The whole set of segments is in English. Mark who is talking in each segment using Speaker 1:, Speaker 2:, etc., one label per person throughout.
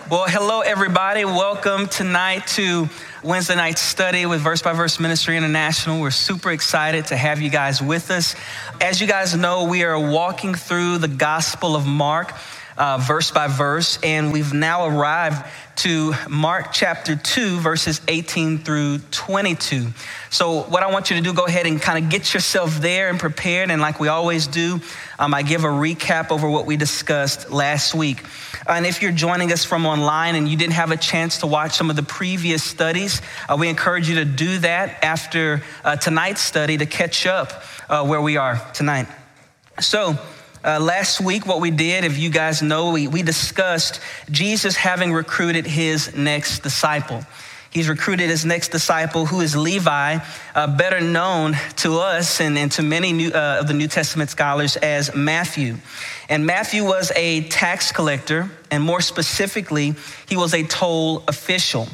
Speaker 1: Well, hello, everybody. Welcome tonight to Wednesday night study with Verse by Verse Ministry International. We're super excited to have you guys with us. As you guys know, we are walking through the Gospel of Mark, verse by verse, and we've now arrived to Mark chapter 2, verses 18 through 22. So what I want you to do, go ahead and kind of get yourself there and prepared. And like we always do, I give a recap over what we discussed last week. And if you're joining us from online and you didn't have a chance to watch some of the previous studies, we encourage you to do that after tonight's study to catch up where we are tonight. So last week, what we did, if you guys know, we discussed Jesus having recruited his next disciple. He's recruited his next disciple, who is Levi, better known to us and to many of the New Testament scholars as Matthew. And Matthew was a tax collector, and more specifically, he was a toll official.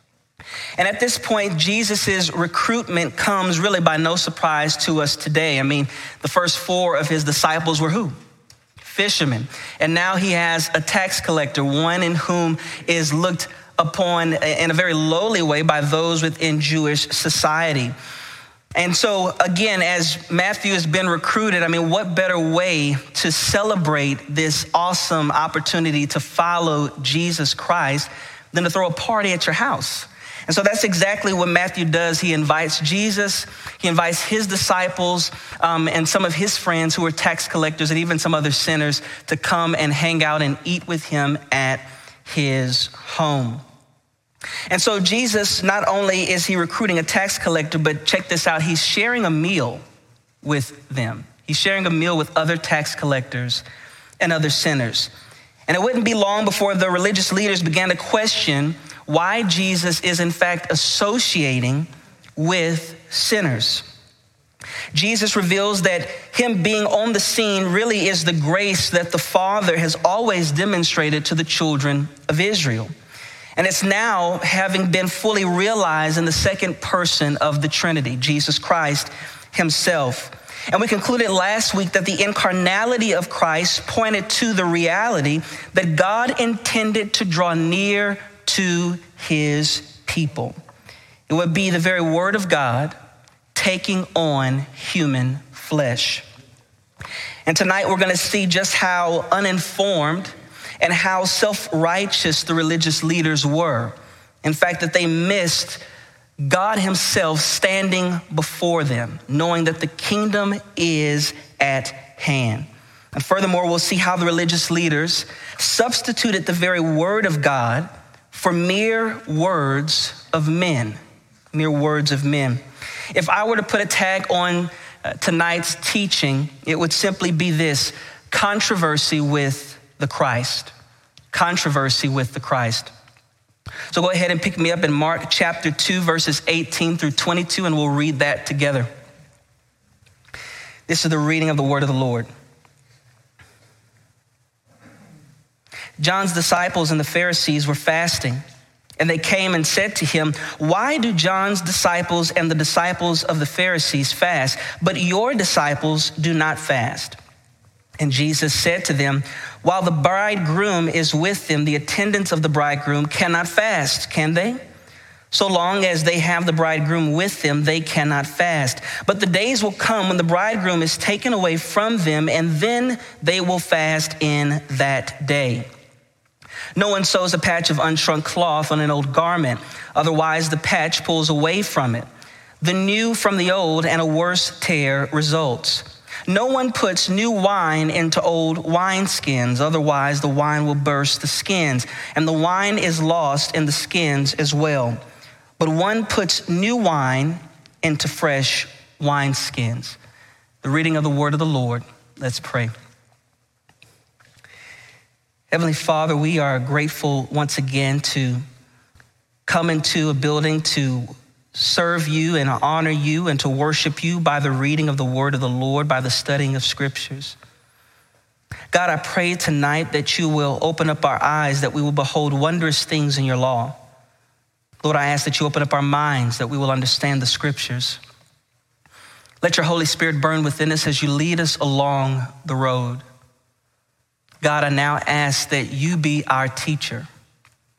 Speaker 1: And at this point, Jesus' recruitment comes really by no surprise to us today. I mean, the first four of his disciples were who? Fishermen. And now he has a tax collector, one in whom is looked upon in a very lowly way by those within Jewish society. And so again, as Matthew has been recruited, I mean, what better way to celebrate this awesome opportunity to follow Jesus Christ than to throw a party at your house? And so that's exactly what Matthew does. He invites Jesus, he invites his disciples and some of his friends who are tax collectors and even some other sinners to come and hang out and eat with him at his home. And so Jesus, not only is he recruiting a tax collector, but check this out, he's sharing a meal with them. He's sharing a meal with other tax collectors and other sinners. And it wouldn't be long before the religious leaders began to question why Jesus is in fact associating with sinners. Jesus reveals that him being on the scene really is the grace that the Father has always demonstrated to the children of Israel. And it's now having been fully realized in the second person of the Trinity, Jesus Christ himself. And we concluded last week that the incarnality of Christ pointed to the reality that God intended to draw near to his people. It would be the very word of God taking on human flesh. And tonight we're going to see just how uninformed and how self-righteous the religious leaders were. In fact, that they missed God himself standing before them, knowing that the kingdom is at hand. And furthermore, we'll see how the religious leaders substituted the very word of God for mere words of men, mere words of men. If I were to put a tag on tonight's teaching, it would simply be this: controversy with the Christ. Controversy with the Christ. So go ahead and pick me up in Mark chapter 2, verses 18 through 22, and we'll read that together. This is the reading of the word of the Lord. John's disciples and the Pharisees were fasting, and they came and said to him, "Why do John's disciples and the disciples of the Pharisees fast, but your disciples do not fast?" And Jesus said to them, "While the bridegroom is with them, the attendants of the bridegroom cannot fast, can they? So long as they have the bridegroom with them, they cannot fast. But the days will come when the bridegroom is taken away from them, and then they will fast in that day. No one sews a patch of unshrunk cloth on an old garment, otherwise the patch pulls away from it. The new from the old, and a worse tear results. No one puts new wine into old wineskins, otherwise the wine will burst the skins, and the wine is lost in the skins as well. But one puts new wine into fresh wineskins." The reading of the word of the Lord. Let's pray. Heavenly Father, we are grateful once again to come into a building to serve you and honor you and to worship you by the reading of the word of the Lord, by the studying of scriptures. God, I pray tonight that you will open up our eyes, that we will behold wondrous things in your law. Lord, I ask that you open up our minds, that we will understand the scriptures. Let your Holy Spirit burn within us as you lead us along the road. God, I now ask that you be our teacher,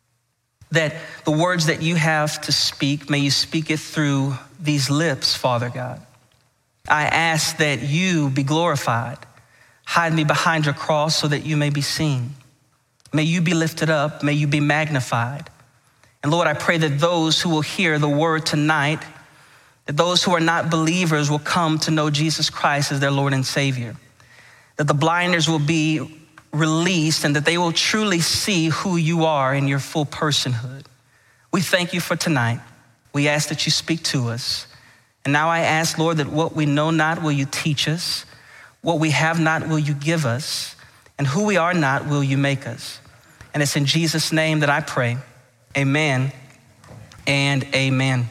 Speaker 1: that the words that you have to speak, may you speak it through these lips, Father God. I ask that you be glorified. Hide me behind your cross so that you may be seen. May you be lifted up. May you be magnified. And Lord, I pray that those who will hear the word tonight, that those who are not believers will come to know Jesus Christ as their Lord and Savior, that the blinders will be released and that they will truly see who you are in your full personhood. We thank you for tonight. We ask that you speak to us. And now I ask, Lord, that what we know not will you teach us, what we have not will you give us, and who we are not will you make us. And it's in Jesus' name that I pray. Amen and amen.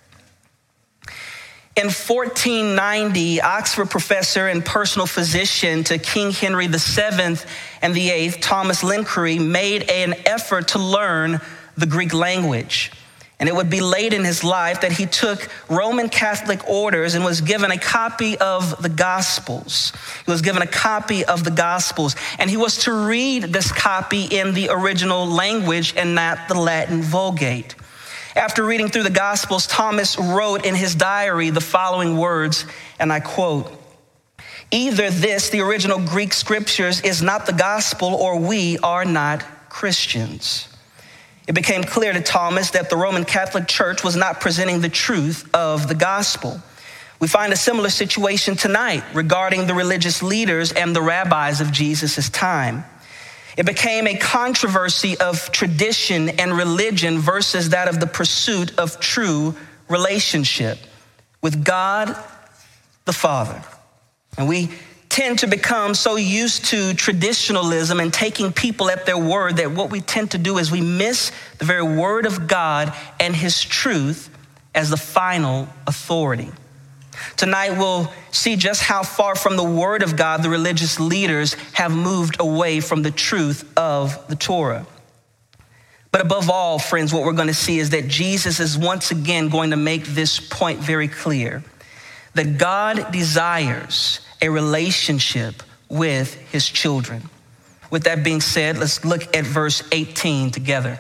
Speaker 1: In 1490, Oxford professor and personal physician to King Henry VII and VIII, Thomas Linacre, made an effort to learn the Greek language. And it would be late in his life that he took Roman Catholic orders and was given a copy of the Gospels. He was given a copy of the Gospels, and he was to read this copy in the original language and not the Latin Vulgate. After reading through the Gospels, Thomas wrote in his diary the following words, and I quote, "Either this, the original Greek scriptures, is not the gospel, or we are not Christians." It became clear to Thomas that the Roman Catholic Church was not presenting the truth of the gospel. We find a similar situation tonight regarding the religious leaders and the rabbis of Jesus' time. It became a controversy of tradition and religion versus that of the pursuit of true relationship with God the Father. And we tend to become so used to traditionalism and taking people at their word that what we tend to do is we miss the very word of God and his truth as the final authority. Tonight, we'll see just how far from the word of God the religious leaders have moved away from the truth of the Torah. But above all, friends, what we're going to see is that Jesus is once again going to make this point very clear, that God desires a relationship with his children. With that being said, let's look at verse 18 together.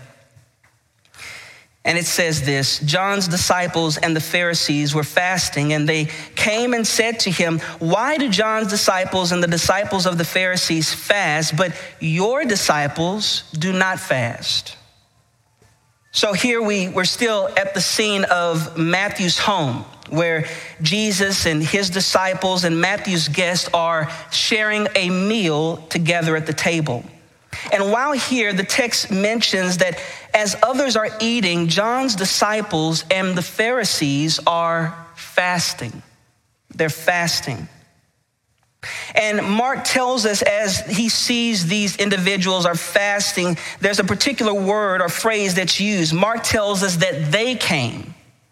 Speaker 1: And it says this: John's disciples and the Pharisees were fasting, and they came and said to him, "Why do John's disciples and the disciples of the Pharisees fast, but your disciples do not fast?" So here we're still at the scene of Matthew's home, where Jesus and his disciples and Matthew's guests are sharing a meal together at the table. And while here, the text mentions that as others are eating, John's disciples and the Pharisees are fasting. They're fasting. And Mark tells us as he sees these individuals are fasting, there's a particular word or phrase that's used. Mark tells us that they came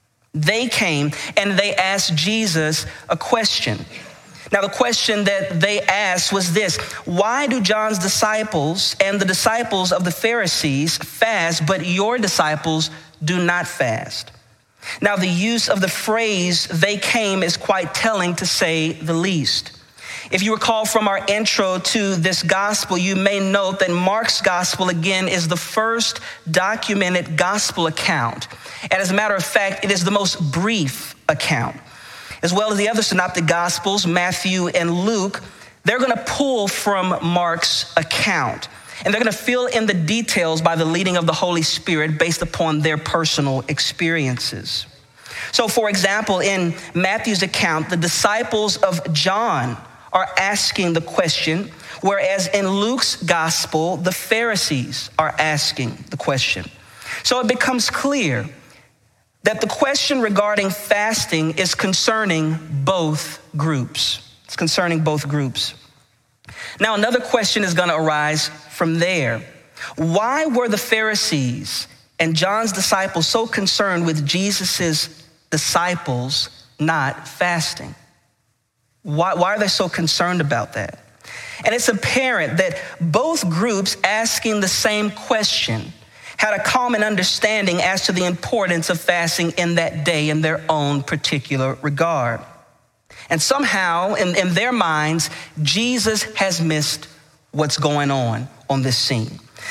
Speaker 1: and they asked Jesus a question. Now, the question that they asked was this: why do John's disciples and the disciples of the Pharisees fast, but your disciples do not fast? Now, the use of the phrase "they came" is quite telling, to say the least. If you recall from our intro to this gospel, you may note that Mark's gospel, again, is the first documented gospel account. And as a matter of fact, it is the most brief account. As well as the other synoptic gospels, Matthew and Luke, they're going to pull from Mark's account. And they're going to fill in the details by the leading of the Holy Spirit based upon their personal experiences. So, for example, in Matthew's account, the disciples of John are asking the question, whereas in Luke's gospel, the Pharisees are asking the question. So it becomes clear that the question regarding fasting is concerning both groups. It's concerning both groups. Now, another question is going to arise from there. Why were the Pharisees and John's disciples so concerned with Jesus's disciples not fasting? Why are they so concerned about that? And it's apparent that both groups asking the same question had a common understanding as to the importance of fasting in that day in their own particular regard. And somehow, in their minds, Jesus has missed what's going on this scene.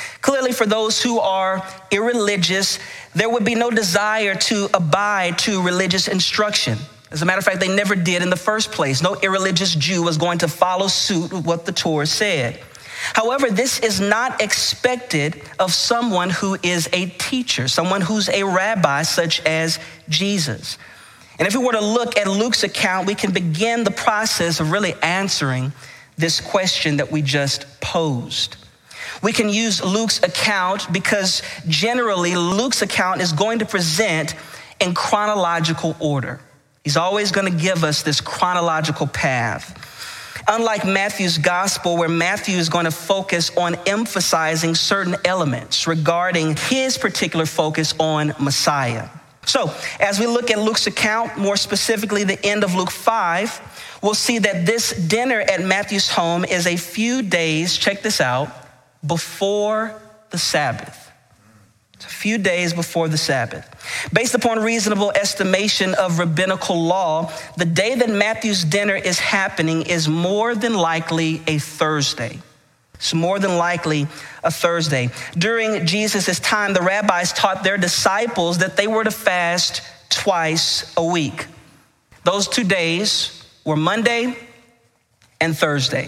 Speaker 1: Clearly, for those who are irreligious, there would be no desire to abide to religious instruction. As a matter of fact, they never did in the first place. No irreligious Jew was going to follow suit with what the Torah said. However, this is not expected of someone who is a teacher, someone who's a rabbi such as Jesus. And if we were to look at Luke's account, we can begin the process of really answering this question that we just posed. We can use Luke's account because generally Luke's account is going to present in chronological order. He's always going to give us this chronological path. Unlike Matthew's gospel, where Matthew is going to focus on emphasizing certain elements regarding his particular focus on Messiah. So as we look at Luke's account, more specifically the end of Luke 5, we'll see that this dinner at Matthew's home is a few days, check this out, before the Sabbath. It's a few days before the Sabbath. Based upon reasonable estimation of rabbinical law, the day that Matthew's dinner is happening is more than likely a Thursday. It's more than likely a Thursday. During Jesus' time, the rabbis taught their disciples that they were to fast twice a week. Those 2 days were Monday and Thursday.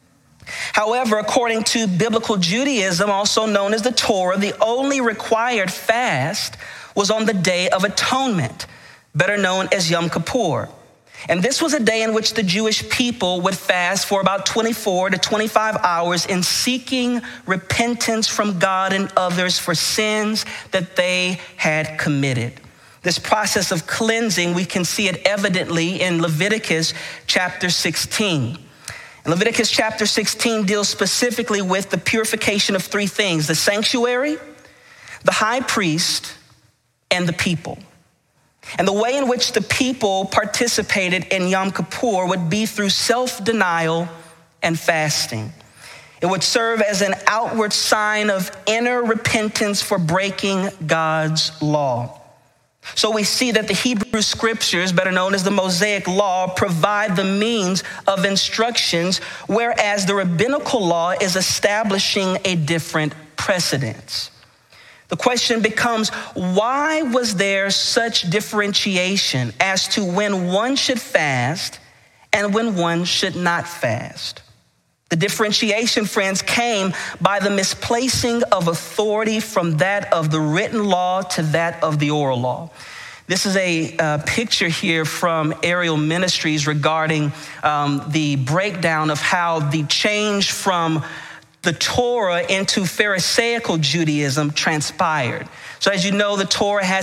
Speaker 1: However, according to biblical Judaism, also known as the Torah, the only required fast was on the Day of Atonement, better known as Yom Kippur. And this was a day in which the Jewish people would fast for about 24 to 25 hours in seeking repentance from God and others for sins that they had committed. This process of cleansing, we can see it evidently in Leviticus chapter 16. Leviticus chapter 16 deals specifically with the purification of three things: the sanctuary, the high priest, and the people. And the way in which the people participated in Yom Kippur would be through self-denial and fasting. It would serve as an outward sign of inner repentance for breaking God's law. So we see that the Hebrew scriptures, better known as the Mosaic Law, provide the means of instructions, whereas the rabbinical law is establishing a different precedence. The question becomes, why was there such differentiation as to when one should fast and when one should not fast? The differentiation, friends, came by the misplacing of authority from that of the written law to that of the oral law. This is a picture here from Ariel Ministries regarding the breakdown of how the change from the Torah into Pharisaical Judaism transpired. So as you know, the Torah has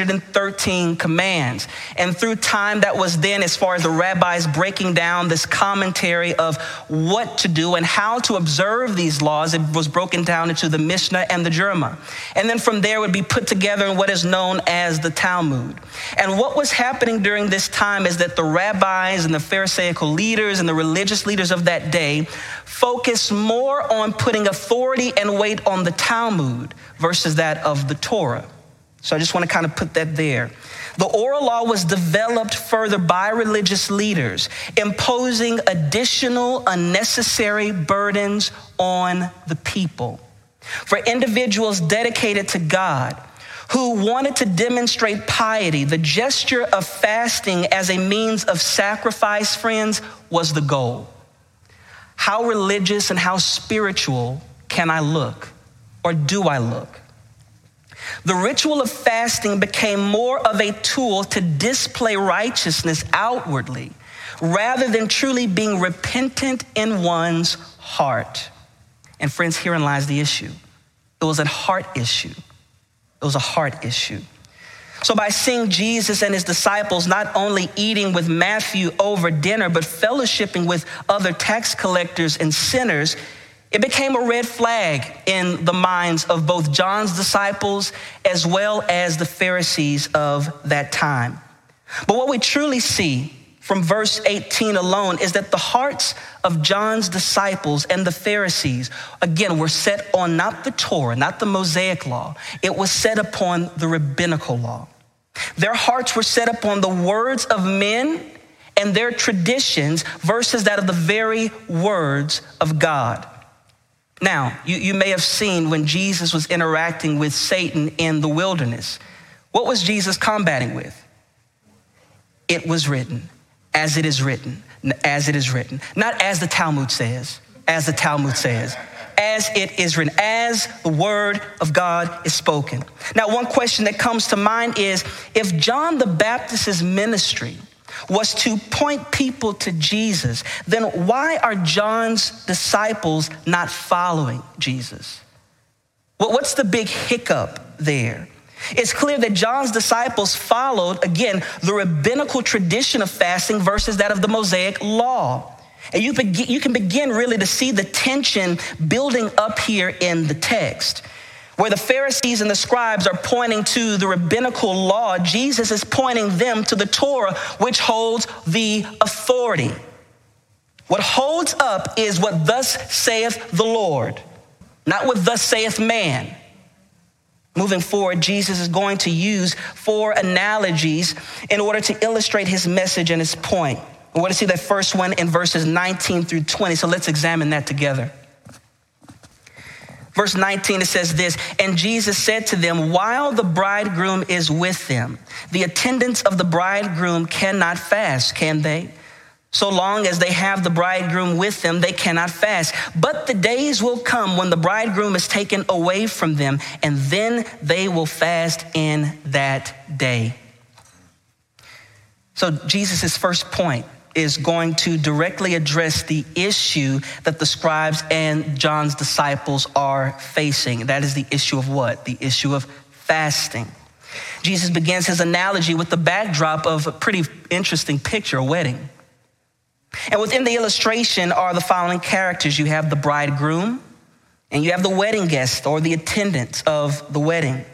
Speaker 1: 613 commands. And through time, that was then, as far as the rabbis breaking down this commentary of what to do and how to observe these laws, it was broken down into the Mishnah and the Jerma. And then from there would be put together in what is known as the Talmud. And what was happening during this time is that the rabbis and the Pharisaical leaders and the religious leaders of that day focused more on putting authority and weight on the Talmud versus that of the Torah. So I just want to kind of put that there. The oral law was developed further by religious leaders, imposing additional unnecessary burdens on the people. For individuals dedicated to God, who wanted to demonstrate piety, the gesture of fasting as a means of sacrifice, friends, was the goal. How religious and how spiritual can I look, or do I look? The ritual of fasting became more of a tool to display righteousness outwardly, rather than truly being repentant in one's heart. And friends, herein lies the issue. It was a heart issue. It was a heart issue. So by seeing Jesus and his disciples not only eating with Matthew over dinner, but fellowshipping with other tax collectors and sinners, it became a red flag in the minds of both John's disciples as well as the Pharisees of that time. But what we truly see from verse 18 alone is that the hearts of John's disciples and the Pharisees, again, were set on not the Torah, not the Mosaic law. It was set upon the rabbinical law. Their hearts were set upon the words of men and their traditions versus that of the very words of God. Now, you may have seen when Jesus was interacting with Satan in the wilderness. What was Jesus combating with? It was written, as it is written, as it is written. Not as the Talmud says, as the Talmud says. As it is written, as the word of God is spoken. Now, one question that comes to mind is, if John the Baptist's ministry was to point people to Jesus, then why are John's disciples not following Jesus? What's the big hiccup there? It's clear that John's disciples followed, again, the rabbinical tradition of fasting versus that of the Mosaic law. And you can begin really to see the tension building up here in the text. Where the Pharisees and the scribes are pointing to the rabbinical law, Jesus is pointing them to the Torah, which holds the authority. What holds up is what thus saith the Lord, not what thus saith man. Moving forward, Jesus is going to use 4 analogies in order to illustrate his message and his point. I want to see that first one in verses 19 through 20, so let's examine that together. Verse 19, it says this, and Jesus said to them, while the bridegroom is with them, the attendants of the bridegroom cannot fast, can they? So long as they have the bridegroom with them, they cannot fast. But the days will come when the bridegroom is taken away from them, and then they will fast in that day. So Jesus' first point is going to directly address the issue that the scribes and John's disciples are facing. That is the issue of what? The issue of fasting. Jesus begins his analogy with the backdrop of a pretty interesting picture, a wedding. And within the illustration are the following characters. You have the bridegroom, and you have the wedding guest or the attendant of the wedding.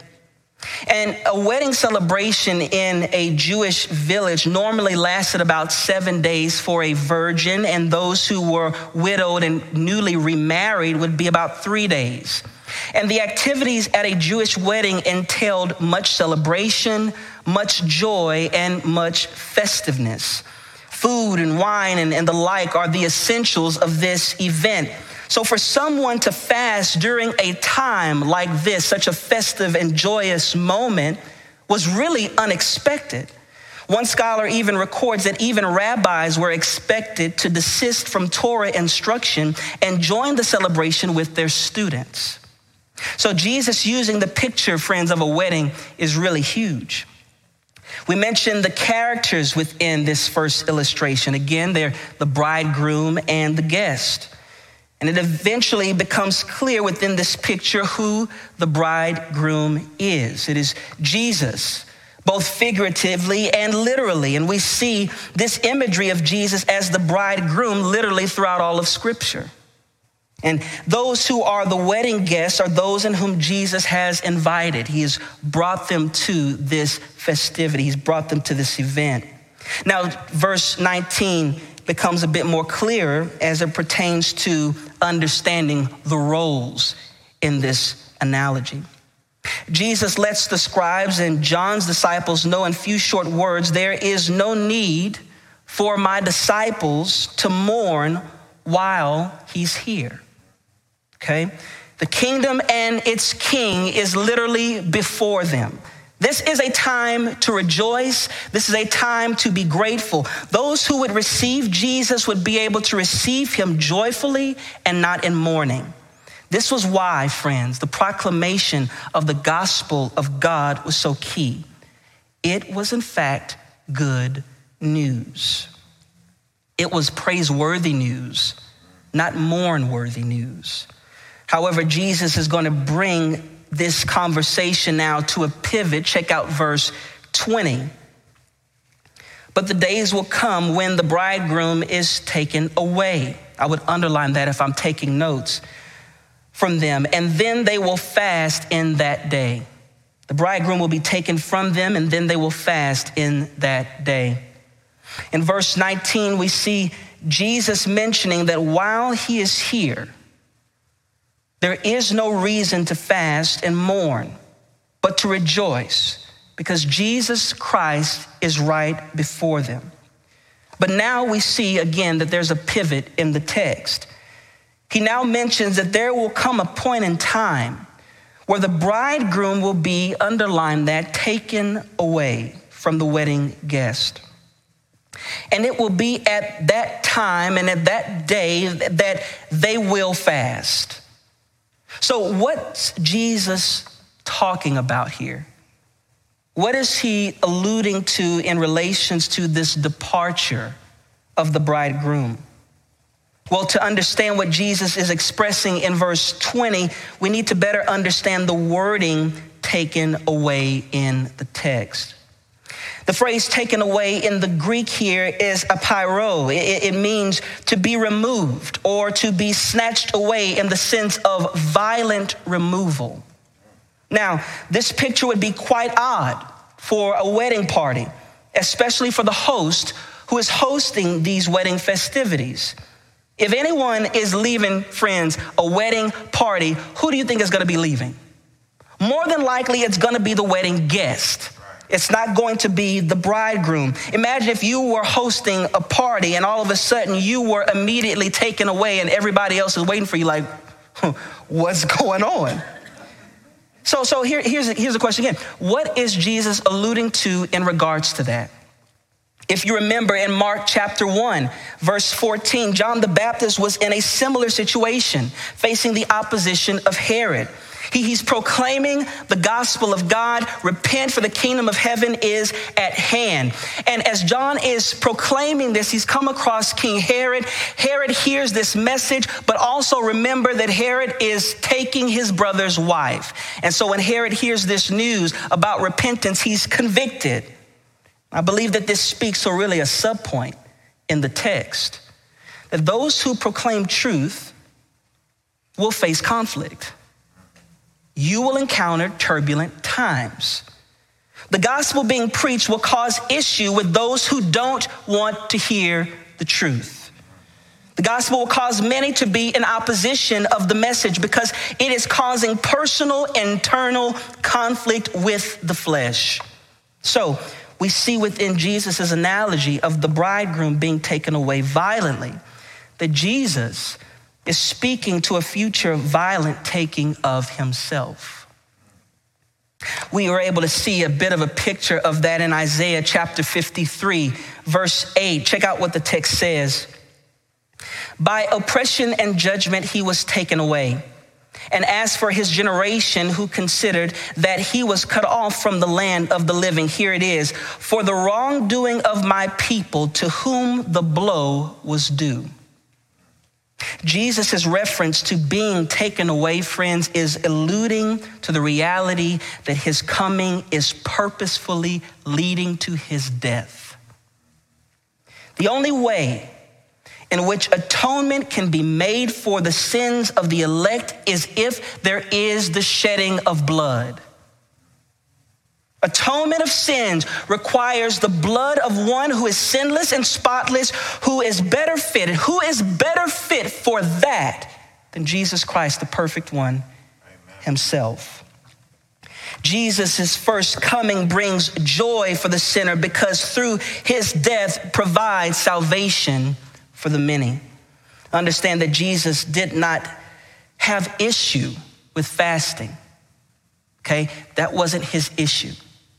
Speaker 1: And a wedding celebration in a Jewish village normally lasted about 7 days for a virgin, and those who were widowed and newly remarried would be about 3 days. And the activities at a Jewish wedding entailed much celebration, much joy, and much festiveness. Food and wine and the like are the essentials of this event. So for someone to fast during a time like this, such a festive and joyous moment, was really unexpected. One scholar even records that even rabbis were expected to desist from Torah instruction and join the celebration with their students. So Jesus using the picture, friends, of a wedding is really huge. We mentioned the characters within this first illustration. Again, they're the bridegroom and the guest. And it eventually becomes clear within this picture who the bridegroom is. It is Jesus, both figuratively and literally. And we see this imagery of Jesus as the bridegroom literally throughout all of Scripture. And those who are the wedding guests are those in whom Jesus has invited. He has brought them to this festivity. He's brought them to this event. Now, verse 19 becomes a bit more clearer as it pertains to understanding the roles in this analogy. Jesus lets the scribes and John's disciples know in few short words, there is no need for my disciples to mourn while he's here. Okay? The kingdom and its king is literally before them. This is a time to rejoice. This is a time to be grateful. Those who would receive Jesus would be able to receive him joyfully and not in mourning. This was why, friends, the proclamation of the gospel of God was so key. It was, in fact, good news. It was praiseworthy news, not mourn-worthy news. However, Jesus is going to bring this conversation now to a pivot. Check out verse 20. But the days will come when the bridegroom is taken away. I would underline that if I'm taking notes from them. And then they will fast in that day. The bridegroom will be taken from them, and then they will fast in that day. In verse 19, we see Jesus mentioning that while he is here, there is no reason to fast and mourn, but to rejoice, because Jesus Christ is right before them. But now we see again that there's a pivot in the text. he now mentions that there will come a point in time where the bridegroom will be, underline that, taken away from the wedding guest. And it will be at that time and at that day that they will fast. So what's Jesus talking about here? What is he alluding to in relations to this departure of the bridegroom? Well, to understand what Jesus is expressing in verse 20, we need to better understand the wording taken away in the text. The phrase taken away in the Greek here is apeiro. It means to be removed or to be snatched away in the sense of violent removal. Now, this picture would be quite odd for a wedding party, especially for the host who is hosting these wedding festivities. If anyone is leaving, friends, a wedding party, who do you think is going to be leaving? More than likely, it's going to be the wedding guest. It's not going to be the bridegroom. Imagine if you were hosting a party and all of a sudden you were immediately taken away and everybody else is waiting for you like, what's going on? So here's the question again. What is Jesus alluding to in regards to that? If you remember in Mark chapter 1, verse 14, John the Baptist was in a similar situation, facing the opposition of Herod. He's proclaiming the gospel of God. Repent, for the kingdom of heaven is at hand. And as John is proclaiming this, he's come across King Herod. Herod hears this message, but also remember that Herod is taking his brother's wife. And so when Herod hears this news about repentance, he's convicted. I believe that this speaks to really a subpoint in the text, that those who proclaim truth will face conflict. You will encounter turbulent times. The gospel being preached will cause issue with those who don't want to hear the truth. The gospel will cause many to be in opposition of the message because it is causing personal, internal conflict with the flesh. So we see within Jesus' analogy of the bridegroom being taken away violently, that Jesus is speaking to a future violent taking of himself. We were able to see a bit of a picture of that in Isaiah chapter 53, verse 8. Check out what the text says. By oppression and judgment he was taken away. And as for his generation who considered that he was cut off from the land of the living, here it is, for the wrongdoing of my people to whom the blow was due. Jesus' reference to being taken away, friends, is alluding to the reality that his coming is purposefully leading to his death. The only way in which atonement can be made for the sins of the elect is if there is the shedding of blood. Atonement of sins requires the blood of one who is sinless and spotless, who is better fitted. Who is better fit for that than Jesus Christ, the perfect one himself? Jesus' first coming brings joy for the sinner because through his death provides salvation for the many. Understand that Jesus did not have issue with fasting. Okay, that wasn't his issue.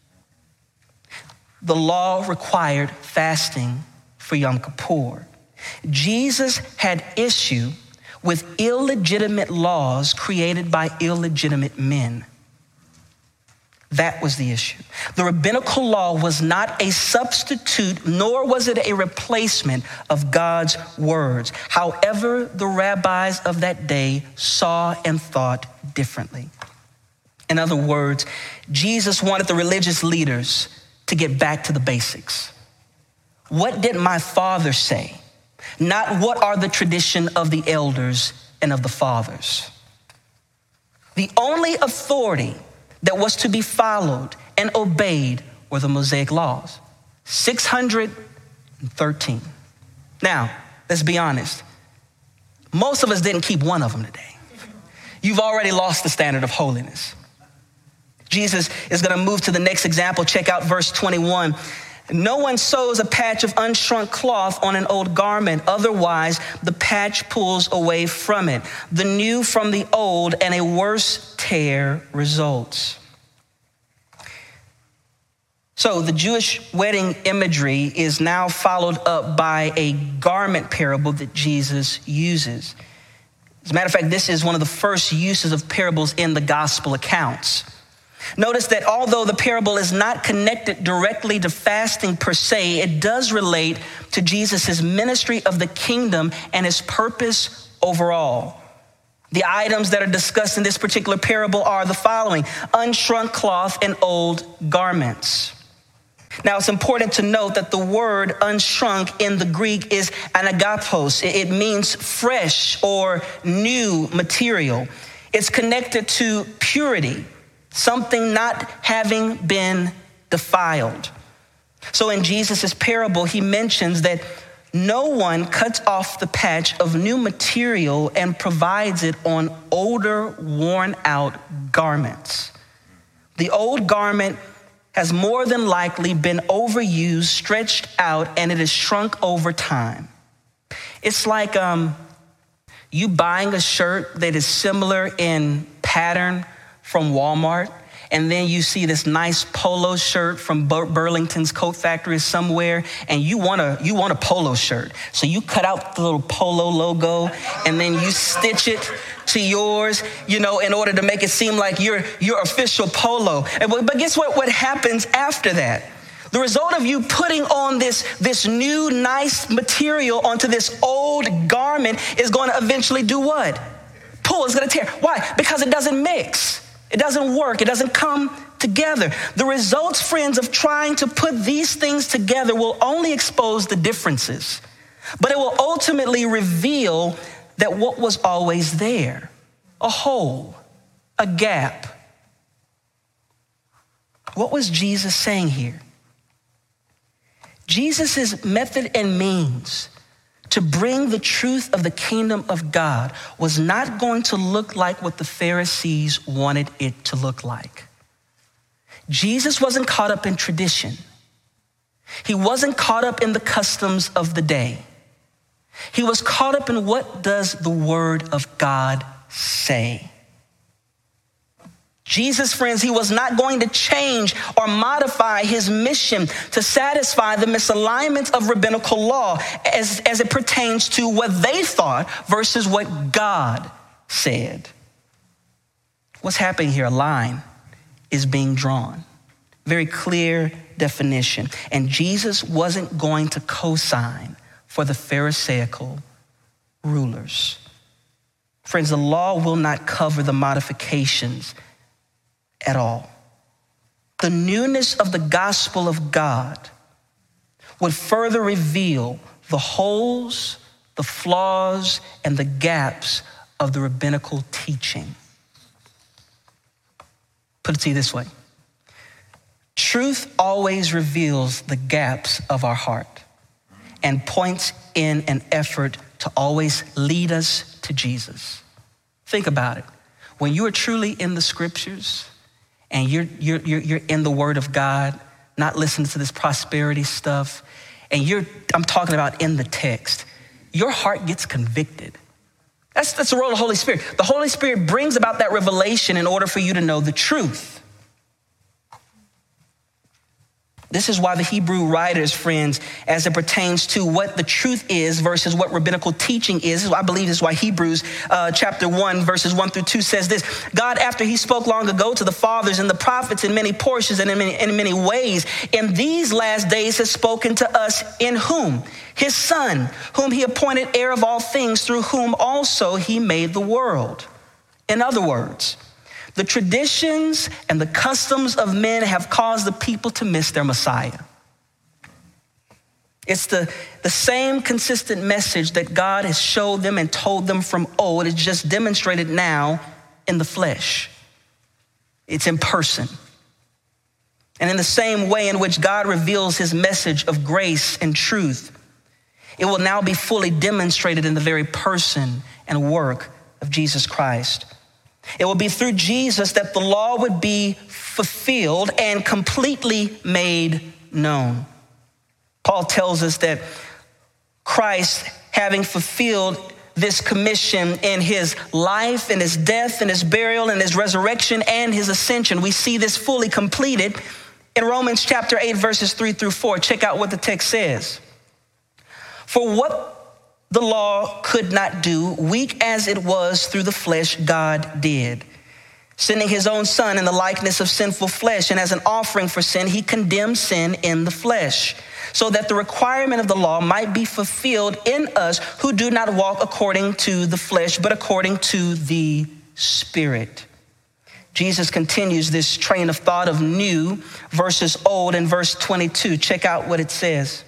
Speaker 1: The law required fasting for Yom Kippur. Jesus had issue with illegitimate laws created by illegitimate men. That was the issue. The rabbinical law was not a substitute, nor was it a replacement of God's words. However, the rabbis of that day saw and thought differently. In other words, Jesus wanted the religious leaders to get back to the basics. What did my father say? Not what are the tradition of the elders and of the fathers. The only authority that was to be followed and obeyed were the Mosaic laws. 613. Now, let's be honest. Most of us didn't keep one of them today. You've already lost the standard of holiness. Jesus is going to move to the next example. Check out verse 21. No one sews a patch of unshrunk cloth on an old garment. Otherwise, the patch pulls away from it. The new from the old, and a worse tear results. So the Jewish wedding imagery is now followed up by a garment parable that Jesus uses. As a matter of fact, this is one of the first uses of parables in the gospel accounts. Notice that although the parable is not connected directly to fasting per se, it does relate to Jesus' ministry of the kingdom and his purpose overall. The items that are discussed in this particular parable are the following: unshrunk cloth and old garments. Now, it's important to note that the word unshrunk in the Greek is anagapos. It means fresh or new material. It's connected to purity, something not having been defiled. So in Jesus' parable, he mentions that no one cuts off the patch of new material and provides it on older, worn out garments. The old garment has more than likely been overused, stretched out, and it has shrunk over time. It's like you buying a shirt that is similar in pattern from Walmart, and then you see this nice polo shirt from Burlington's Coat Factory somewhere, and you want a polo shirt. So you cut out the little polo logo, and then you stitch it to yours, in order to make it seem like your official polo. But guess what? What happens after that? The result of you putting on this new nice material onto this old garment is going to eventually do what? Pull. It's going to tear. Why? Because it doesn't mix. It doesn't work. It doesn't come together. The results, friends, of trying to put these things together will only expose the differences, but it will ultimately reveal that what was always there, a hole, a gap. What was Jesus saying here? Jesus' method and means to bring the truth of the kingdom of God was not going to look like what the Pharisees wanted it to look like. Jesus wasn't caught up in tradition. He wasn't caught up in the customs of the day. He was caught up in what does the word of God say. Jesus, friends, he was not going to change or modify his mission to satisfy the misalignment of rabbinical law as it pertains to what they thought versus what God said. What's happening here? A line is being drawn. Very clear definition. And Jesus wasn't going to co-sign for the Pharisaical rulers. Friends, the law will not cover the modifications at all. The newness of the gospel of God would further reveal the holes, the flaws, and the gaps of the rabbinical teaching. Put it to you this way. Truth always reveals the gaps of our heart and points in an effort to always lead us to Jesus. Think about it. When you are truly in the scriptures and you're in the word of God, not listening to this prosperity stuff, and I'm talking about in the text, your heart gets convicted. That's the role of the Holy Spirit. The Holy Spirit brings about that revelation in order for you to know the truth. This is why the Hebrew writers, friends, as it pertains to what the truth is versus what rabbinical teaching is, I believe this is why Hebrews chapter 1, verses 1 through 2 says this: God, after he spoke long ago to the fathers and the prophets in many portions and in many ways, in these last days has spoken to us in whom? His Son, whom he appointed heir of all things, through whom also he made the world. In other words, the traditions and the customs of men have caused the people to miss their Messiah. It's the same consistent message that God has showed them and told them from old. It's just demonstrated now in the flesh. It's in person. And in the same way in which God reveals his message of grace and truth, it will now be fully demonstrated in the very person and work of Jesus Christ. It will be through Jesus that the law would be fulfilled and completely made known. Paul tells us that Christ, having fulfilled this commission in his life, in his death, in his burial, in his resurrection, and his ascension, we see this fully completed in Romans chapter 8, verses 3-4. Check out what the text says. For what the law could not do, weak as it was through the flesh, God did. Sending his own son in the likeness of sinful flesh, and as an offering for sin, he condemned sin in the flesh, so that the requirement of the law might be fulfilled in us who do not walk according to the flesh, but according to the Spirit. Jesus continues this train of thought of new versus old in verse 22. Check out what it says.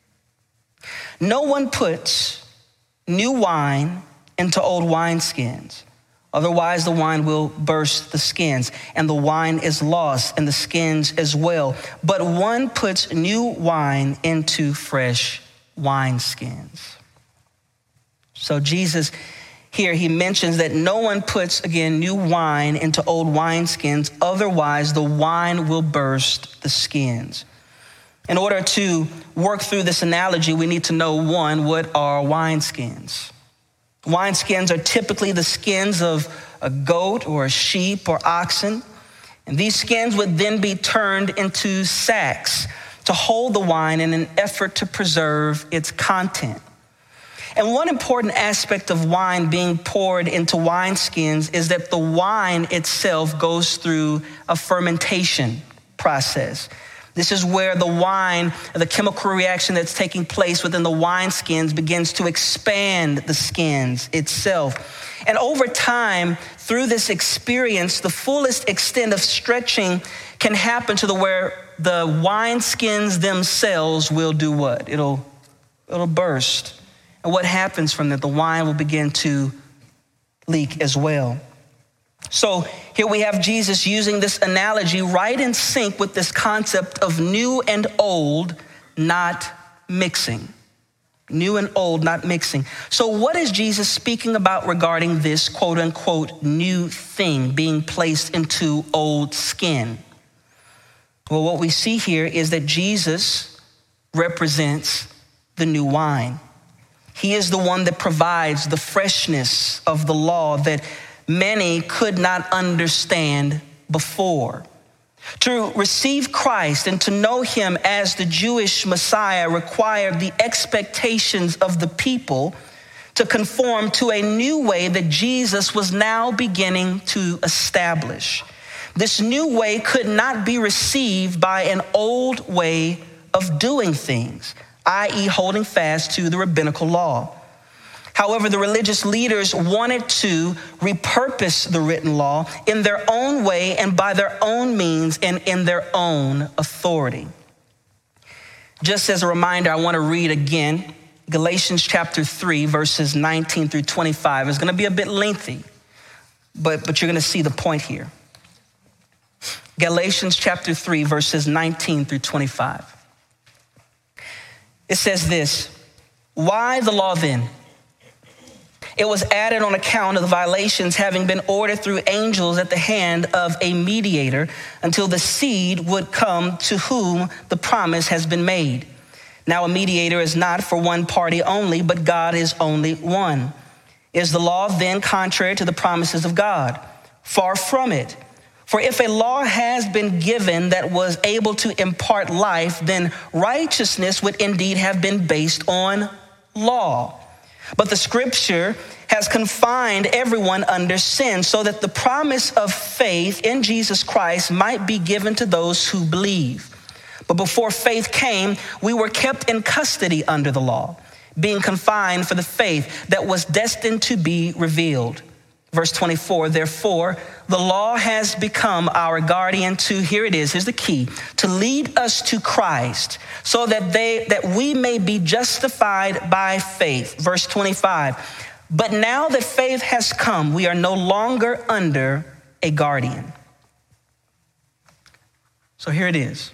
Speaker 1: No one puts new wine into old wineskins. Otherwise, the wine will burst the skins, and the wine is lost, and the skins as well. But one puts new wine into fresh wineskins. So Jesus here, he mentions that no one puts, again, new wine into old wineskins. Otherwise, the wine will burst the skins. In order to work through this analogy, we need to know, one, what are wineskins? Wineskins are typically the skins of a goat or a sheep or oxen. And these skins would then be turned into sacks to hold the wine in an effort to preserve its content. And one important aspect of wine being poured into wineskins is that the wine itself goes through a fermentation process. This is where the wine, the chemical reaction that's taking place within the wineskins begins to expand the skins itself. And over time, through this experience, the fullest extent of stretching can happen to where the wineskins themselves will do what? It'll burst. And what happens from that? The wine will begin to leak as well. So here we have Jesus using this analogy right in sync with this concept of new and old not mixing. New and old not mixing. So what is Jesus speaking about regarding this quote unquote new thing being placed into old skin? Well, what we see here is that Jesus represents the new wine. He is the one that provides the freshness of the law that many could not understand before. To receive Christ and to know him as the Jewish Messiah required the expectations of the people to conform to a new way that Jesus was now beginning to establish. This new way could not be received by an old way of doing things, i.e., holding fast to the rabbinical law. However, the religious leaders wanted to repurpose the written law in their own way and by their own means and in their own authority. Just as a reminder, I want to read again Galatians chapter 3, verses 19-25. It's going to be a bit lengthy, but you're going to see the point here. Galatians chapter 3, verses 19-25. It says this, "Why the law then? It was added on account of the violations having been ordered through angels at the hand of a mediator until the seed would come to whom the promise has been made. Now a mediator is not for one party only, but God is only one. Is the law then contrary to the promises of God? Far from it. For if a law has been given that was able to impart life, then righteousness would indeed have been based on law. But the scripture has confined everyone under sin so that the promise of faith in Jesus Christ might be given to those who believe. But before faith came, we were kept in custody under the law, being confined for the faith that was destined to be revealed." Verse 24, "Therefore, the law has become our guardian to," here it is, here's the key, "to lead us to Christ so that we may be justified by faith." Verse 25, "But now that faith has come, we are no longer under a guardian." So here it is.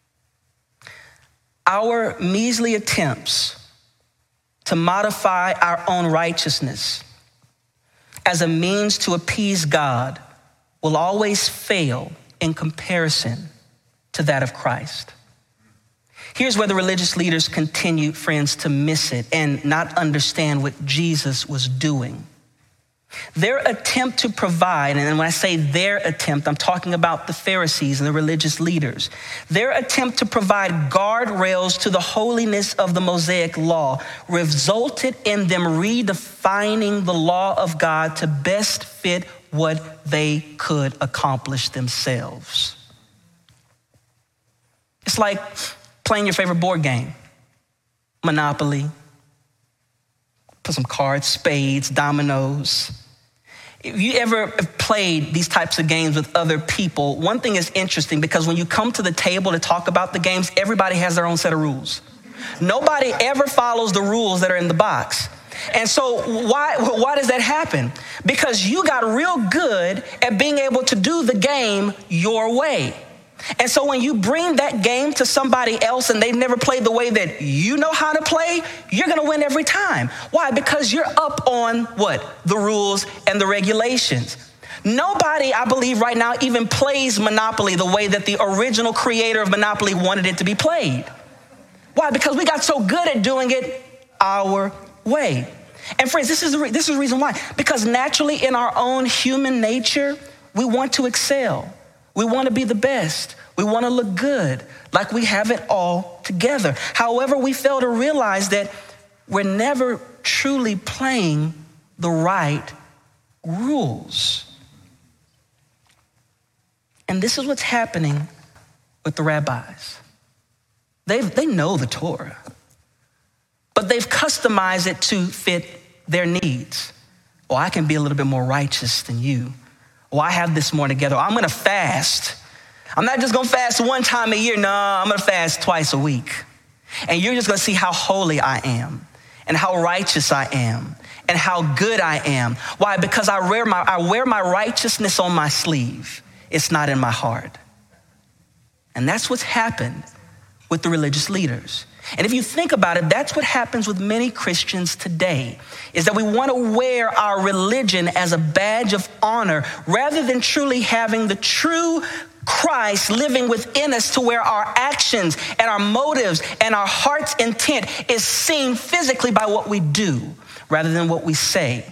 Speaker 1: Our measly attempts to modify our own righteousness as a means to appease God will always fail in comparison to that of Christ. Here's where the religious leaders continued, friends, to miss it and not understand what Jesus was doing. Their attempt to provide, and when I say their attempt, I'm talking about the Pharisees and the religious leaders. Their attempt to provide guardrails to the holiness of the Mosaic law resulted in them redefining the law of God to best fit what they could accomplish themselves. It's like playing your favorite board game, Monopoly, put some cards, spades, dominoes. If you ever have played these types of games with other people, one thing is interesting because when you come to the table to talk about the games, everybody has their own set of rules. Nobody ever follows the rules that are in the box. And so why does that happen? Because you got real good at being able to do the game your way. And so when you bring that game to somebody else and they've never played the way that you know how to play, you're going to win every time. Why? Because you're up on what? The rules and the regulations. Nobody, I believe right now, even plays Monopoly the way that the original creator of Monopoly wanted it to be played. Why? Because we got so good at doing it our way. And friends, this is the reason why. Because naturally in our own human nature, we want to excel. We want to be the best. We want to look good, like we have it all together. However, we fail to realize that we're never truly playing the right rules. And this is what's happening with the rabbis. They know the Torah, but they've customized it to fit their needs. Well, I can be a little bit more righteous than you. Well, I have this more together. I'm going to fast. I'm not just going to fast one time a year. No, I'm going to fast twice a week. And you're just going to see how holy I am and how righteous I am and how good I am. Why? Because I wear my righteousness on my sleeve. It's not in my heart. And that's what's happened with the religious leaders. And if you think about it, that's what happens with many Christians today, is that we want to wear our religion as a badge of honor rather than truly having the true Christ living within us, to where our actions and our motives and our heart's intent is seen physically by what we do rather than what we say.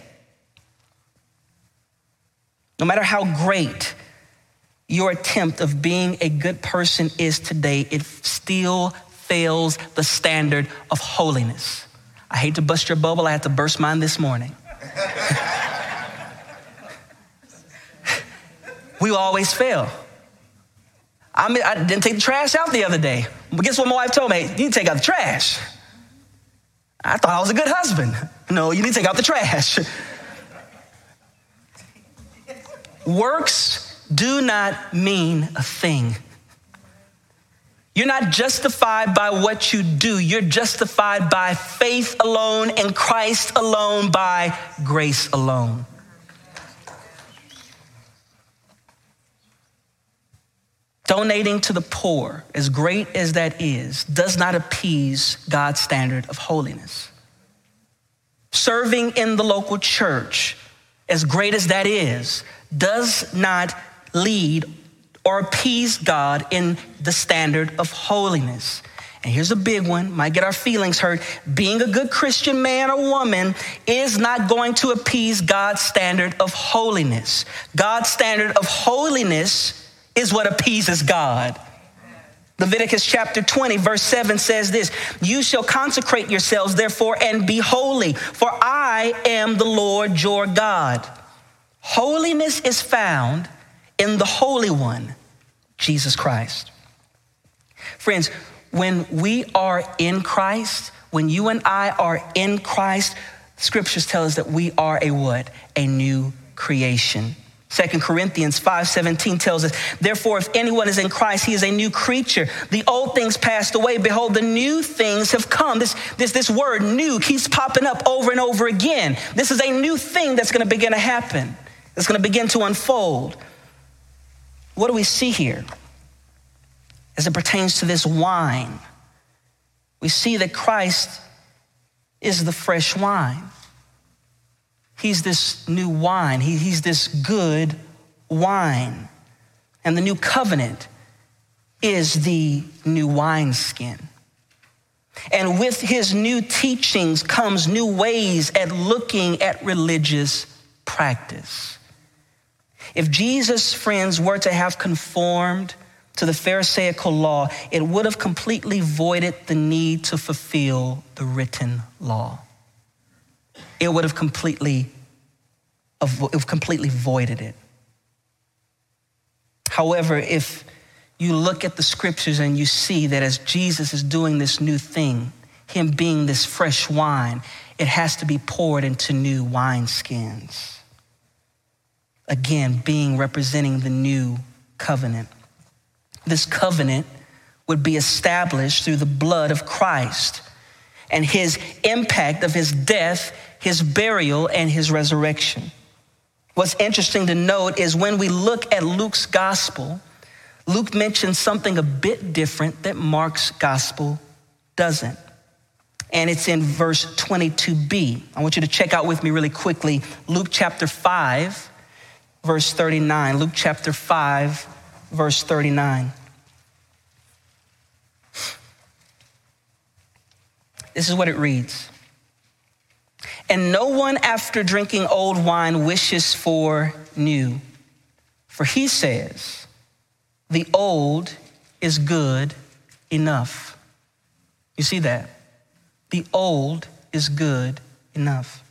Speaker 1: No matter how great your attempt of being a good person is today, it still fails the standard of holiness. I hate to bust your bubble. I had to burst mine this morning. We always fail. I didn't take the trash out the other day. But guess what my wife told me? You need to take out the trash. I thought I was a good husband. No, you need to take out the trash. Works do not mean a thing. You're not justified by what you do. You're justified by faith alone, in Christ alone, by grace alone. Donating to the poor, as great as that is, does not appease God's standard of holiness. Serving in the local church, as great as that is, does not lead or appease God in the standard of holiness. And here's a big one, might get our feelings hurt. Being a good Christian man or woman is not going to appease God's standard of holiness. God's standard of holiness is what appeases God. Leviticus chapter 20, verse 7 says this: "You shall consecrate yourselves, therefore, and be holy, for I am the Lord your God." Holiness is found in the Holy One, Jesus Christ. Friends, when we are in Christ, when you and I are in Christ, scriptures tell us that we are a what? A new creation. 2 Corinthians 5:17 tells us, "Therefore, if anyone is in Christ, he is a new creature. The old things passed away. Behold, the new things have come." This word new keeps popping up over and over again. This is a new thing that's going to begin to happen. It's going to begin to unfold. What do we see here as it pertains to this wine? We see that Christ is the fresh wine. He's this new wine. He's this good wine. And the new covenant is the new wineskin. And with his new teachings comes new ways at looking at religious practice. If Jesus, friends, were to have conformed to the Pharisaical law, it would have completely voided the need to fulfill the written law. It would have completely voided it. However, if you look at the scriptures and you see that as Jesus is doing this new thing, him being this fresh wine, it has to be poured into new wineskins. Again, representing the new covenant. This covenant would be established through the blood of Christ and his impact of his death, his burial, and his resurrection. What's interesting to note is when we look at Luke's gospel, Luke mentions something a bit different that Mark's gospel doesn't. And it's in verse 22b. I want you to check out with me really quickly Luke chapter 5, verse 39. Luke chapter 5, verse 39. This is what it reads. And no one after drinking old wine wishes for new, for he says, the old is good enough. You see that? The old is good enough.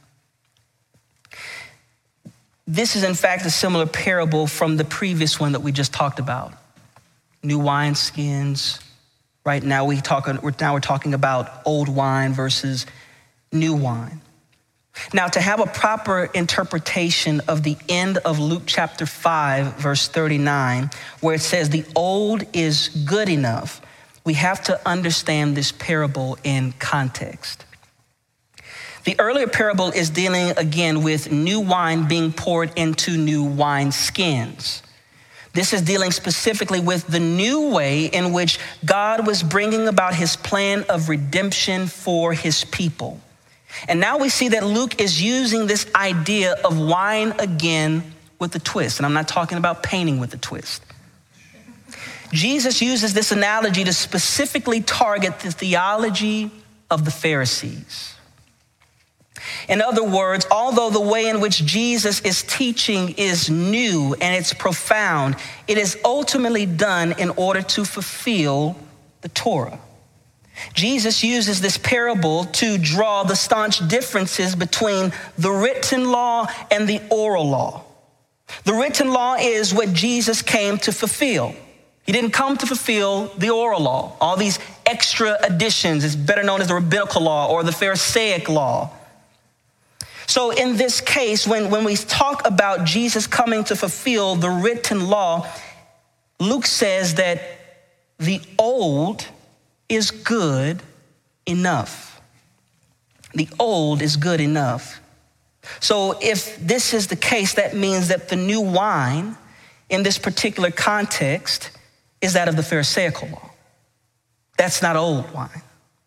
Speaker 1: This is in fact a similar parable from the previous one that we just talked about. New wineskins. Right now we're talking about old wine versus new wine. Now, to have a proper interpretation of the end of Luke chapter 5, verse 39, where it says the old is good enough, we have to understand this parable in context. The earlier parable is dealing again with new wine being poured into new wine skins. This is dealing specifically with the new way in which God was bringing about his plan of redemption for his people. And now we see that Luke is using this idea of wine again with a twist. And I'm not talking about painting with a twist. Jesus uses this analogy to specifically target the theology of the Pharisees. In other words, although the way in which Jesus is teaching is new and it's profound, it is ultimately done in order to fulfill the Torah. Jesus uses this parable to draw the staunch differences between the written law and the oral law. The written law is what Jesus came to fulfill. He didn't come to fulfill the oral law. All these extra additions is better known as the rabbinical law or the Pharisaic law. So in this case, when we talk about Jesus coming to fulfill the written law, Luke says that the old is good enough. The old is good enough. So if this is the case, that means that the new wine in this particular context is that of the Pharisaical law. That's not old wine.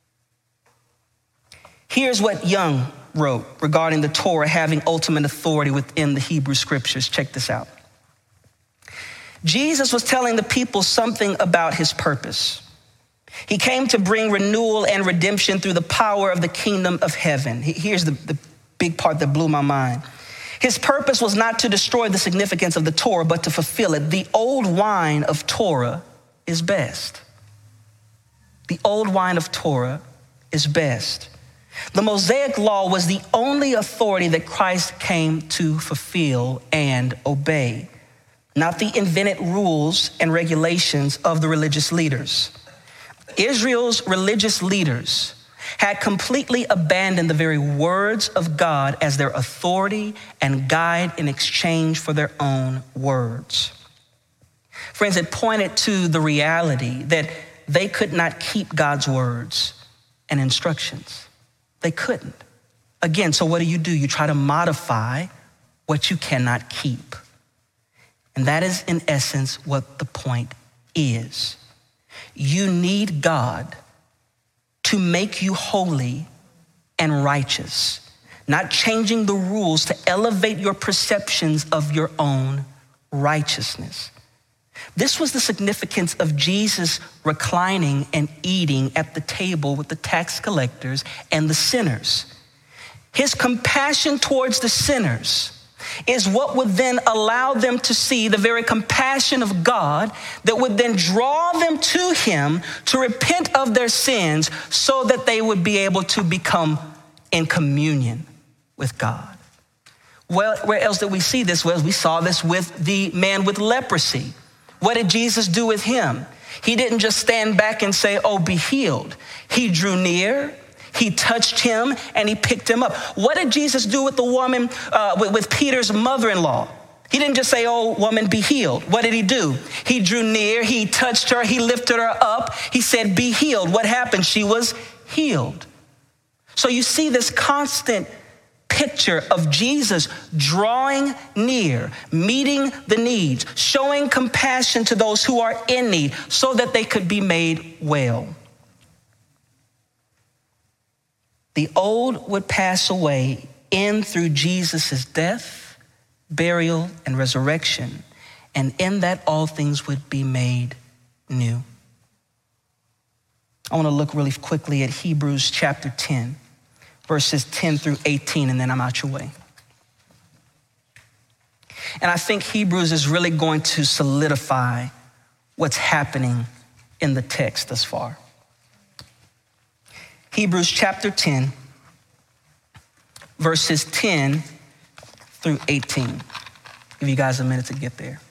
Speaker 1: Here's what Young wrote regarding the Torah having ultimate authority within the Hebrew scriptures. Check this out. Jesus was telling the people something about his purpose. He came to bring renewal and redemption through the power of the kingdom of heaven. Here's the big part that blew my mind. His purpose was not to destroy the significance of the Torah, but to fulfill it. The old wine of Torah is best. The old wine of Torah is best. The Mosaic law was the only authority that Christ came to fulfill and obey, not the invented rules and regulations of the religious leaders. Israel's religious leaders had completely abandoned the very words of God as their authority and guide in exchange for their own words. Friends, it pointed to the reality that they could not keep God's words and instructions. They couldn't. Again, so what do? You try to modify what you cannot keep. And that is, in essence, what the point is. You need God to make you holy and righteous, not changing the rules to elevate your perceptions of your own righteousness. This was the significance of Jesus reclining and eating at the table with the tax collectors and the sinners. His compassion towards the sinners is what would then allow them to see the very compassion of God that would then draw them to him to repent of their sins so that they would be able to become in communion with God. Well, where else did we see this? Well, we saw this with the man with leprosy. What did Jesus do with him? He didn't just stand back and say, oh, be healed. He drew near, he touched him, and he picked him up. What did Jesus do with the woman, with Peter's mother-in-law? He didn't just say, oh, woman, be healed. What did he do? He drew near, he touched her, he lifted her up. He said, be healed. What happened? She was healed. So you see this constant picture of Jesus drawing near, meeting the needs, showing compassion to those who are in need so that they could be made well. The old would pass away in through Jesus' death, burial, and resurrection, and in that all things would be made new. I want to look really quickly at Hebrews chapter 10, verses 10 through 18, and then I'm out your way. And I think Hebrews is really going to solidify what's happening in the text thus far. Hebrews chapter 10, verses 10 through 18. Give you guys a minute to get there.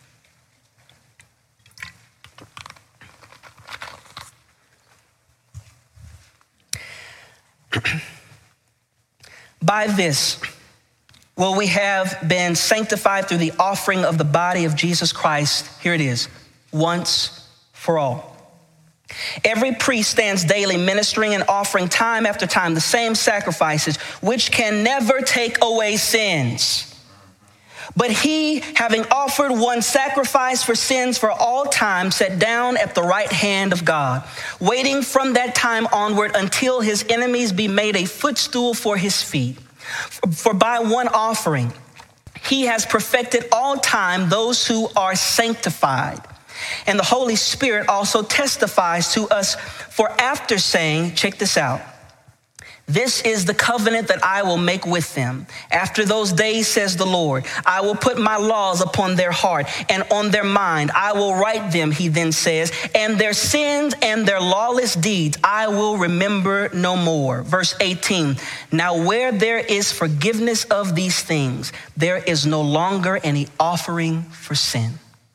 Speaker 1: By this will we have been sanctified through the offering of the body of Jesus Christ. Here it is, once for all. Every priest stands daily ministering and offering time after time the same sacrifices, which can never take away sins. But he, having offered one sacrifice for sins for all time, sat down at the right hand of God, waiting from that time onward until his enemies be made a footstool for his feet. For by one offering, he has perfected all time those who are sanctified. And the Holy Spirit also testifies to us, for after saying, check this out, this is the covenant that I will make with them. After those days, says the Lord, I will put my laws upon their heart and on their mind. I will write them, he then says, and their sins and their lawless deeds I will remember no more. Verse 18, now where there is forgiveness of these things, there is no longer any offering for sin.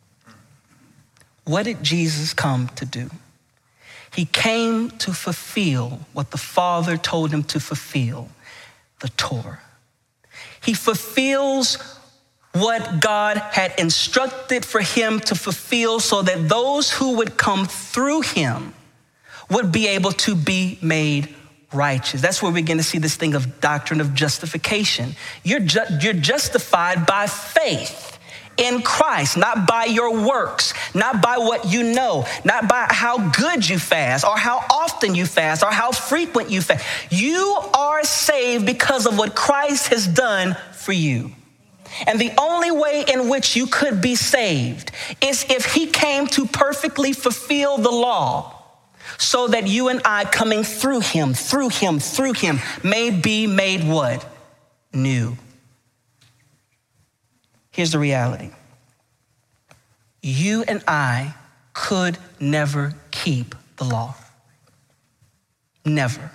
Speaker 1: What did Jesus come to do? He came to fulfill what the Father told him to fulfill, the Torah. He fulfills what God had instructed for him to fulfill so that those who would come through him would be able to be made righteous. That's where we begin to see this thing of doctrine of justification. You're justified by faith in Christ, not by your works, not by what you know, not by how good you fast or how often you fast or how frequent you fast. You are saved because of what Christ has done for you. And the only way in which you could be saved is if he came to perfectly fulfill the law so that you and I coming through him, may be made what? New. Here's the reality. You and I could never keep the law. Never.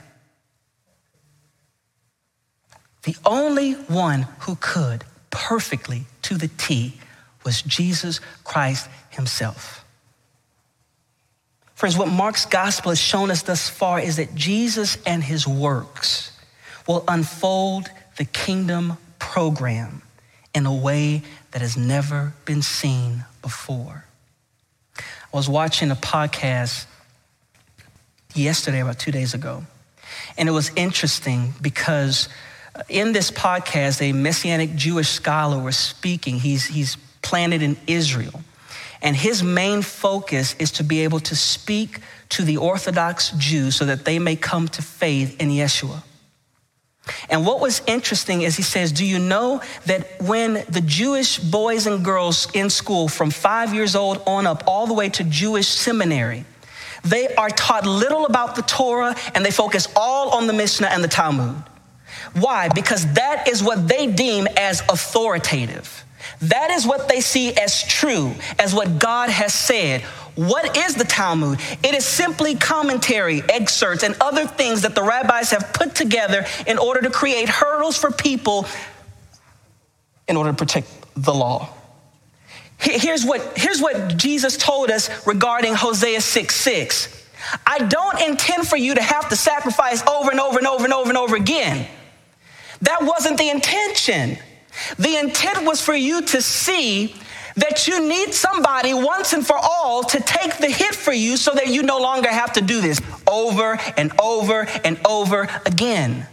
Speaker 1: The only one who could perfectly to the T was Jesus Christ himself. Friends, what Mark's gospel has shown us thus far is that Jesus and his works will unfold the kingdom program in a way that has never been seen before. I was watching a podcast yesterday, about 2 days ago, and it was interesting because in this podcast, a Messianic Jewish scholar was speaking. He's planted in Israel, and his main focus is to be able to speak to the Orthodox Jews so that they may come to faith in Yeshua. And what was interesting is he says, do you know that when the Jewish boys and girls in school from 5 years old on up all the way to Jewish seminary, they are taught little about the Torah and they focus all on the Mishnah and the Talmud. Why? Because that is what they deem as authoritative. That is what they see as true, as what God has said. What is the Talmud? It is simply commentary, excerpts, and other things that the rabbis have put together in order to create hurdles for people in order to protect the law. Here's what Jesus told us regarding Hosea 6:6. I don't intend for you to have to sacrifice over and over and over and over and over again. That wasn't the intention. The intent was for you to see that you need somebody once and for all to take the hit for you so that you no longer have to do this over and over and over again.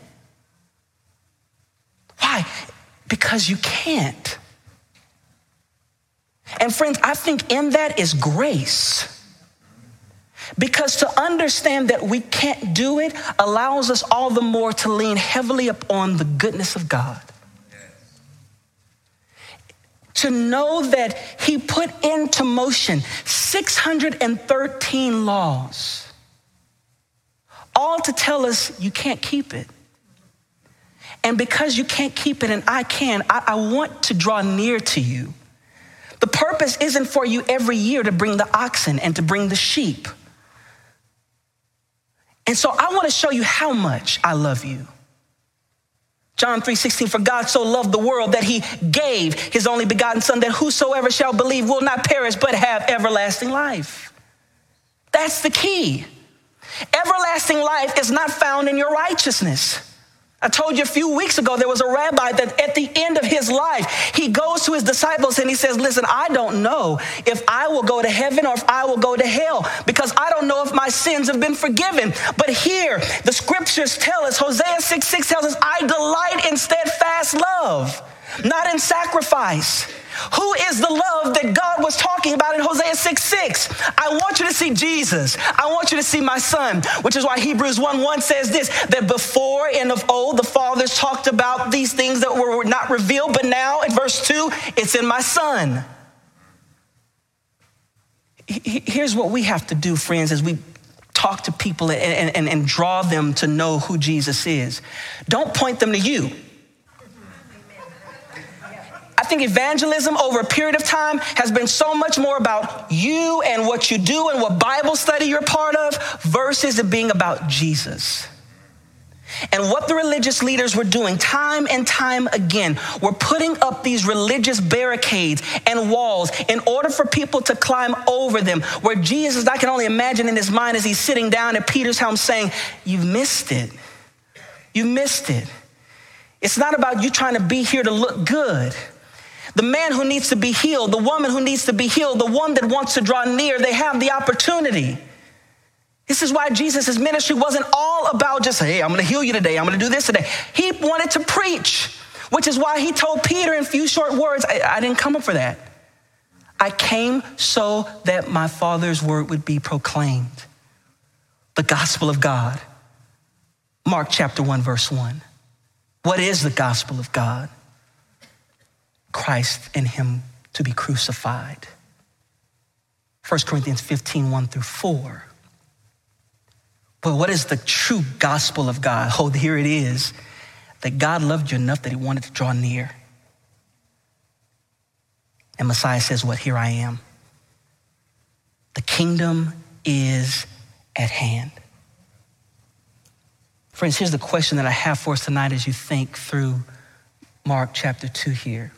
Speaker 1: Why? Because you can't. And friends, I think in that is grace. Because to understand that we can't do it allows us all the more to lean heavily upon the goodness of God. To know that he put into motion 613 laws, all to tell us you can't keep it. And because you can't keep it and I can, I want to draw near to you. The purpose isn't for you every year to bring the oxen and to bring the sheep. And so I want to show you how much I love you. John 3:16, for God so loved the world that he gave his only begotten son, that whosoever shall believe will not perish but have everlasting life. That's the key. Everlasting life is not found in your righteousness. I told you a few weeks ago, there was a rabbi that at the end of his life, he goes to his disciples and he says, listen, I don't know if I will go to heaven or if I will go to hell, because I don't know if my sins have been forgiven. But here, the scriptures tell us, Hosea 6:6 tells us, I delight in steadfast love, not in sacrifice. Who is the love that God was talking about in Hosea 6:6? I want you to see Jesus. I want you to see my son, which is why Hebrews 1:1 says this, that before and of old, the fathers talked about these things that were not revealed, but now in verse 2, it's in my son. Here's what we have to do, friends, as we talk to people and draw them to know who Jesus is. Don't point them to you. I think evangelism over a period of time has been so much more about you and what you do and what Bible study you're part of versus it being about Jesus. And what the religious leaders were doing time and time again were putting up these religious barricades and walls in order for people to climb over them, where Jesus, I can only imagine in his mind as he's sitting down at Peter's house saying, you've missed it. You missed it. It's not about you trying to be here to look good. The man who needs to be healed, the woman who needs to be healed, the one that wants to draw near, they have the opportunity. This is why Jesus' ministry wasn't all about just, hey, I'm going to heal you today. I'm going to do this today. He wanted to preach, which is why he told Peter in few short words, I didn't come up for that. I came so that my Father's word would be proclaimed. The gospel of God. Mark chapter 1, verse 1. What is the gospel of God? Christ and him to be crucified. 1 Corinthians 15, 1 through 4. Well, what is the true gospel of God? Oh, here it is. That God loved you enough that he wanted to draw near. And Messiah says, what? Here I am. The kingdom is at hand. Friends, here's the question that I have for us tonight as you think through Mark chapter 2 here.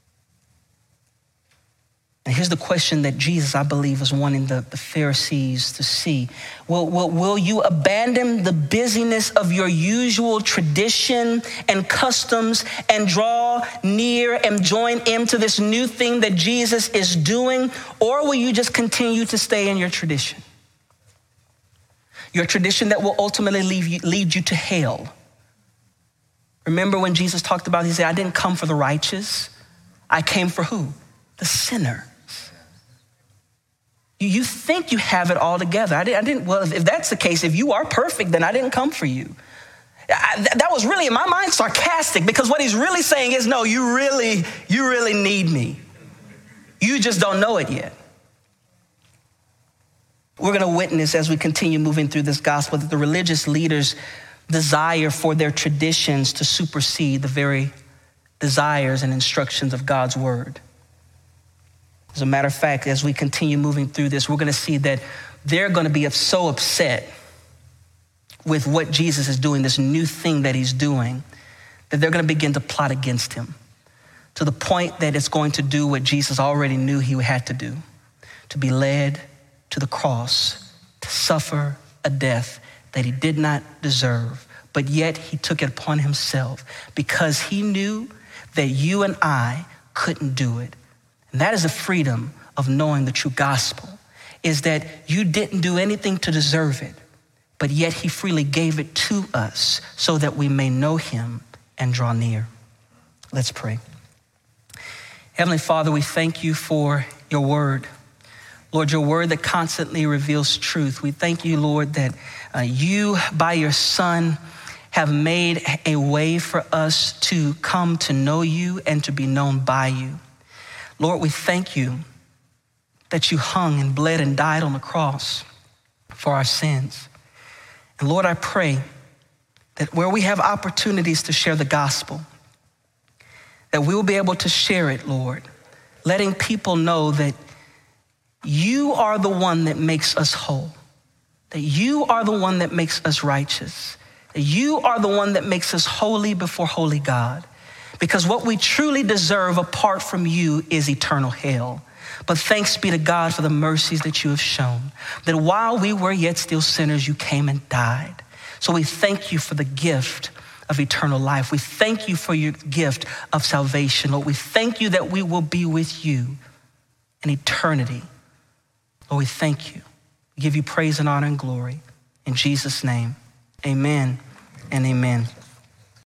Speaker 1: And here's the question that Jesus, I believe, is wanting the Pharisees to see. Will you abandon the busyness of your usual tradition and customs and draw near and join into this new thing that Jesus is doing? Or will you just continue to stay in your tradition? Your tradition that will ultimately lead you to hell. Remember when Jesus talked about, he said, I didn't come for the righteous. I came for who? The sinner. You think you have it all together. I didn't. Well, if that's the case, if you are perfect, then I didn't come for you. That was really, in my mind, sarcastic, because what he's really saying is, no, you really need me. You just don't know it yet. We're going to witness as we continue moving through this gospel that the religious leaders' desire for their traditions to supersede the very desires and instructions of God's word. As a matter of fact, as we continue moving through this, we're going to see that they're going to be so upset with what Jesus is doing, this new thing that he's doing, that they're going to begin to plot against him to the point that it's going to do what Jesus already knew he had to do, to be led to the cross, to suffer a death that he did not deserve, but yet he took it upon himself because he knew that you and I couldn't do it. And that is the freedom of knowing the true gospel, is that you didn't do anything to deserve it, but yet he freely gave it to us so that we may know him and draw near. Let's pray. Heavenly Father, we thank you for your word. Lord, your word that constantly reveals truth. We thank you, Lord, that you, by your Son, have made a way for us to come to know you and to be known by you. Lord, we thank you that you hung and bled and died on the cross for our sins. And Lord, I pray that where we have opportunities to share the gospel, that we will be able to share it, Lord, letting people know that you are the one that makes us whole, that you are the one that makes us righteous, that you are the one that makes us holy before holy God. Because what we truly deserve apart from you is eternal hell. But thanks be to God for the mercies that you have shown, that while we were yet still sinners, you came and died. So we thank you for the gift of eternal life. We thank you for your gift of salvation. Lord, we thank you that we will be with you in eternity. Lord, we thank you. We give you praise and honor and glory. In Jesus' name, amen and amen.